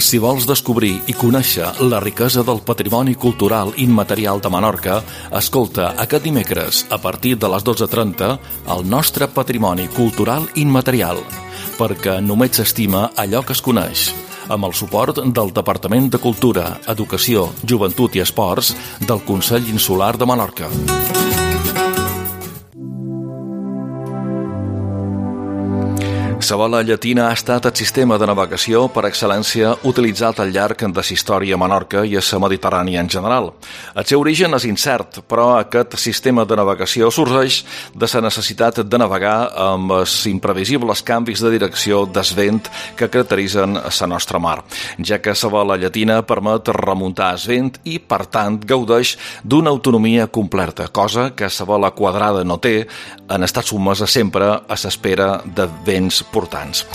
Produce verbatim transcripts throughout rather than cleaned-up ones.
Si vols descobrir i conèixer la riquesa del patrimoni cultural immaterial de Menorca, escolta aquest dimecres, a partir de les dotze trenta, el nostre patrimoni cultural immaterial, perquè només s'estima allò que es coneix, amb el suport del Departament de Cultura, Educació, Joventut i Esports del Consell Insular de Menorca. La bola llatina ha estat el sistema de navegació per excel·lència utilitzat al llarg de la història a Menorca i a la Mediterrània en general. El seu origen és incert, però aquest sistema de navegació sorgeix de la necessitat de navegar amb els imprevisibles canvis de direcció del vent que caracteritzen la nostra mar, ja que la bola llatina permet remuntar el vent i, per tant, gaudeix d'una autonomia completa, cosa que la bola quadrada no té, en estat sotmesa sempre a l'espera de vents portants.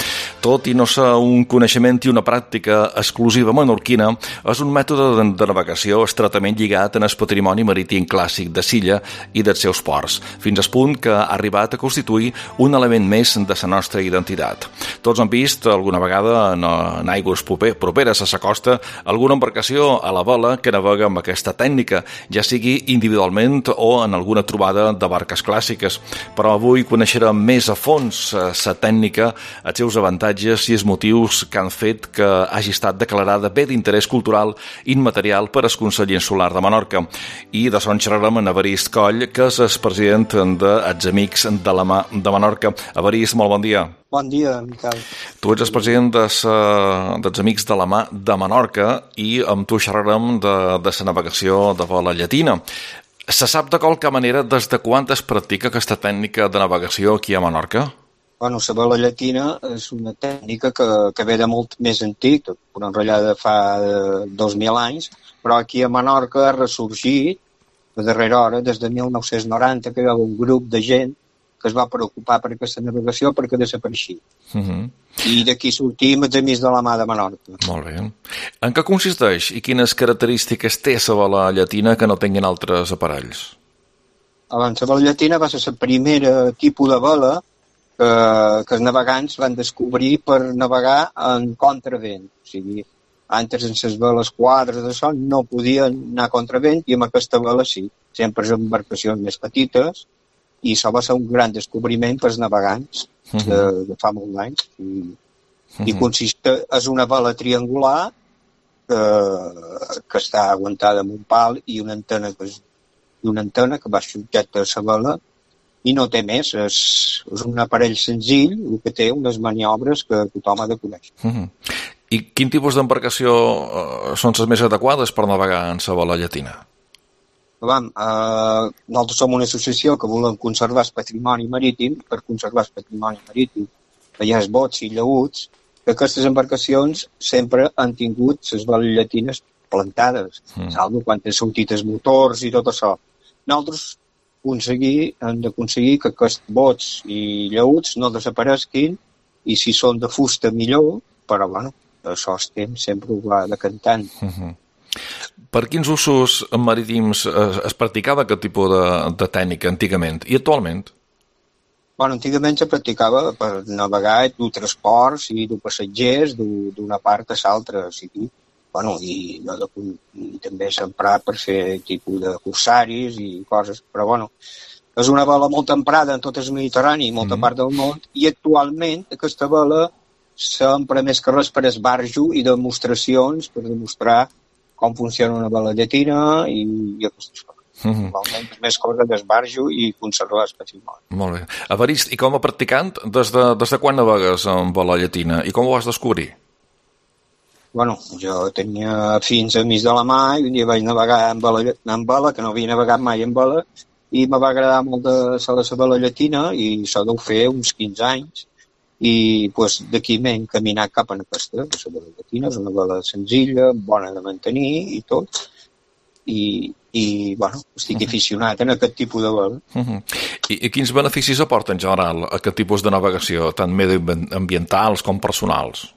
Tot i no ser un coneixement i una pràctica exclusiva menorquina, és un mètode de navegació estretament lligat en el patrimoni marítim clàssic de Silla i dels seus ports, fins al punt que ha arribat a constituir un element més de la nostra identitat. Tots han vist alguna vegada en, en aigües properes a la costa alguna embarcació a la vela que navega amb aquesta tècnica, ja sigui individualment o en alguna trobada de barques clàssiques, però avui coneixerem més a fons la tècnica, els seus avantatges i els motius que han fet que hagi estat declarada bé d'interès cultural immaterial per al Consell Insular de Menorca. I de son xerrarem amb Evarist Coll, que és el president dels Amics de la Mà de Menorca. Evarist, molt bon dia. Bon dia, Miquel. Tu ets el president des, dels Amics de la Mà de Menorca i amb tu xerrarem de, de la navegació de bola llatina. Se sap de qualque manera des de quan es practica aquesta tècnica de navegació aquí a Menorca? Bueno, la bola llatina és una tècnica que, que ve de molt més antic, una enrotllada fa dos mil anys, però aquí a Menorca ha ressorgit a darrera hora, des de mil nou-cents noranta, que hi havia un grup de gent que es va preocupar per aquesta navegació perquè desapareixia. Uh -huh. I d'aquí sortim els Amics de la Mà de Menorca. Molt bé. En què consisteix i quines característiques té la bola llatina que no tinguin altres aparells? Abans, la bola llatina va ser la primera tipus de bola que, que els navegants van descobrir per navegar en contravent. O sigui, antes en les veles quadres d'això no podien anar a contravent i amb aquesta vela sí. Sempre són embarcacions més petites i això va ser un gran descobriment pels navegants uh -huh. de, de fa molts anys. I, uh -huh. i consiste, és una vela triangular que, que està aguantada amb un pal i una antena que, és, una antena que va subjecta a la vela i no té més, és, és un aparell senzill, el que té unes maniobres que tothom ha de conèixer. Uh -huh. I quin tipus d'embarcació uh, són les més adequades per navegar en la bola llatina? Vam, eh, nosaltres som una associació que volem conservar el patrimoni marítim. Per conservar el patrimoni marítim hi ha els bots i llaüts, que aquestes embarcacions sempre han tingut les boles llatines plantades, mm. salvo quan han sortit els motors i tot això. Nosaltres aconseguir, hem d'aconseguir que aquests bots i llaüts no desapareguin i si són de fusta millor, però bueno, això el temps sempre ho va decantant. Mm-hmm. Per quins usos marítims es, es practicava aquest tipus de, de tècnica antigament i actualment? Bueno, antigament se practicava per navegar, dur transports i dur passatgers d'una part a l'altra, o sigui, bueno, i, i també s'emprar per fer tipus de corsaris i coses, però bueno, és una vela molt emprada en tot el Mediterrani i molta mm. part del món, i actualment aquesta vela s'empra més que res per esbarjo i demostracions, per demostrar com funciona una vela llatina i, i aquestes coses. Mm -hmm. Més coses d'esbarjo i conservar el patrimoni. Molt bé. Evarist, i com a practicant, des de, des de quan navegues amb vela llatina i com ho vas descobrir? Bueno, jo tenia fins a mig de la mà i un dia vaig navegar amb vela, amb vela que no havia navegat mai amb vela, i me va agradar molt de la vela llatina i això deu fer uns quinze anys. I pues, d'aquí m'he encaminat cap a aquesta, la vela llatina, és una vela senzilla, bona de mantenir i tot, i, i bueno, estic aficionat en aquest tipus de vela. Uh -huh. I, I quins beneficis aporta en general aquest tipus de navegació, tant mediambientals com personals?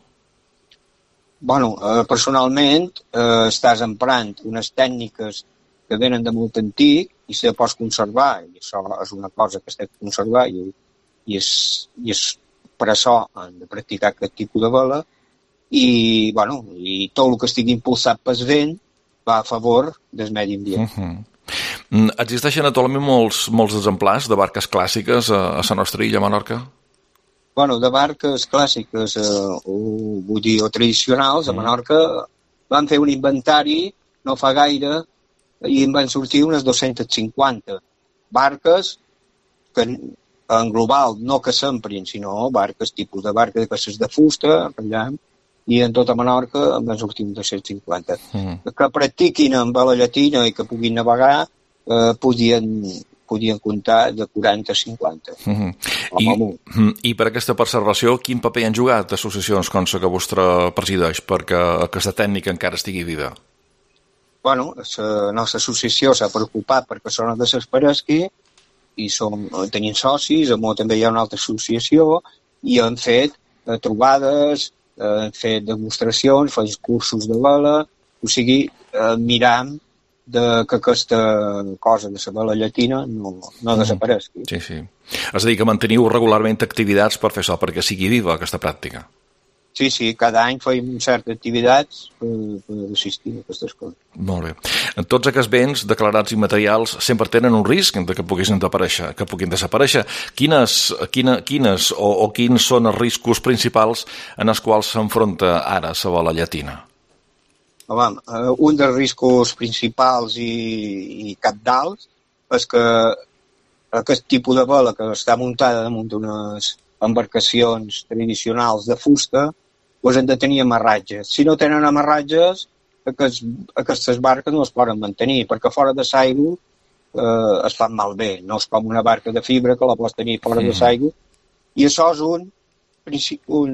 Bueno, eh, personalment eh, estàs emprant unes tècniques que venen de molt antic i se pots conservar, i això és una cosa que s'ha de conservar i, i, és, i és per això han de practicar aquest tipus de vela. i, bueno, i tot el que estigui impulsat pel vent va a favor del medi ambient. Uh-huh. Existeixen actualment molts, molts exemplars de barques clàssiques a, a la nostra illa, a Menorca? Bueno, de barques clàssiques, eh, o, vull dir, o tradicionals, a Menorca van fer un inventari no fa gaire i en van sortir unes dos-centes cinquanta barques que en global no que s'emprin, sinó barques, tipus de barques d'aquestes de fusta, allà, i en tota Menorca en van sortir uns dos-cents cinquanta. Mm. Que practiquin amb vela llatina i que puguin navegar, eh, podien, podien comptar de quaranta a cinquanta. Mm-hmm. I, I per aquesta preservació, quin paper han jugat associacions com la que vostre presideix perquè aquesta tècnica encara estigui viva? Bueno, la nostra associació s'ha preocupat perquè això no desaparegui i som, tenim socis, amb també hi ha una altra associació i han fet eh, trobades, eh, han fet demostracions, fan cursos de vela, o sigui, eh, mirant de que aquesta cosa de la vela llatina no, no desaparegui. Sí, sí. És a dir, que manteniu regularment activitats per fer això, perquè sigui viva aquesta pràctica. Sí, sí, cada any feim certes activitats per, per assistir a aquestes coses. Molt bé. Tots aquests béns declarats immaterials sempre tenen un risc de que puguin desaparèixer. Que puguin desaparèixer. Quines, quina, quines o, o quins són els riscos principals en els quals s'enfronta ara la vela llatina? Home, un dels riscos principals i, i capdals és que aquest tipus de vela que està muntada damunt d'unes embarcacions tradicionals de fusta, doncs han de tenir amarratges. Si no tenen amarratges, aquests, aquestes barques no es poden mantenir, perquè fora de l'aigua eh, es fan malbé. No és com una barca de fibra que la pots tenir fora sí. de l'aigua. I això és un, un,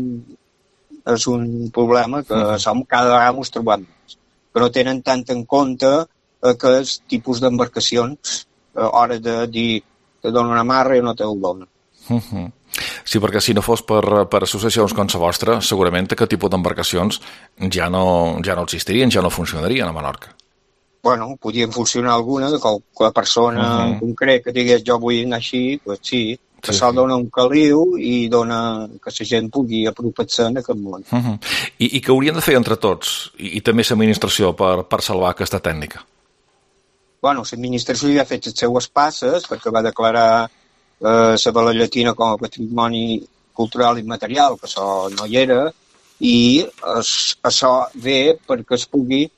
és un problema que sí. som cada vegada ens trobem més, que no tenen tant en compte aquests tipus d'embarcacions a hora de dir te dono una amarra i no te el dono. Uh -huh. Sí, perquè si no fos per, per associacions com la vostra, segurament aquest tipus d'embarcacions ja no, ja no existirien, ja no funcionarien a Menorca. Bueno, podien funcionar alguna, de qualque persona uh -huh. en concret que digués jo vull anar així, doncs sí, que sí, això sí. dona un caliu i dona que la gent pugui apropar-se en aquest món. Uh -huh. I, I que haurien de fer entre tots, i, i també l'administració, per, per salvar aquesta tècnica? Bueno, l'administració ja ha fet les seues passes, perquè va declarar la eh, vela llatina com a patrimoni cultural immaterial, que això no hi era, i es, això ve perquè es pugui,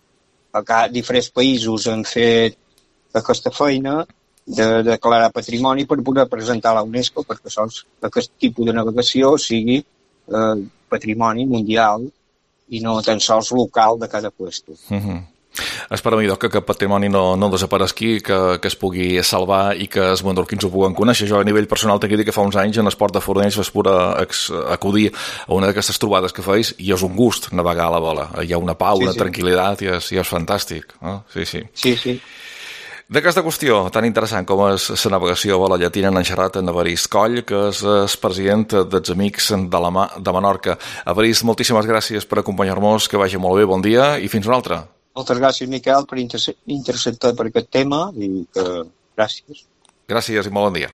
a diferents països han fet aquesta feina de declarar patrimoni per poder presentar a la UNESCO perquè això, aquest tipus de navegació sigui eh, patrimoni mundial i no tan sols local de cada puesto. Uh-huh. Esperem idò que aquest patrimoni no, no desaparegui, que, que es pugui salvar i que els menorquins ho puguen conèixer. Jo a nivell personal t'he dit que fa uns anys en Esport de Fornells vas poder acudir a una d'aquestes trobades que feis i és un gust navegar a la vela. Hi ha una pau, sí, una sí. tranquil·litat i és, i és fantàstic. No? Sí, sí. Sí, sí. D'aquesta qüestió tan interessant com és la navegació a vela llatina n'han xerrat en Evarist Coll, que és el president dels Amics de, la Ma- de Menorca. Evarist, moltíssimes gràcies per acompanyar-nos, que vagi molt bé, bon dia i fins una altra. Moltes gràcies, Miquel, per interceptar per aquest tema i que gràcies. Gràcies i molt bon dia.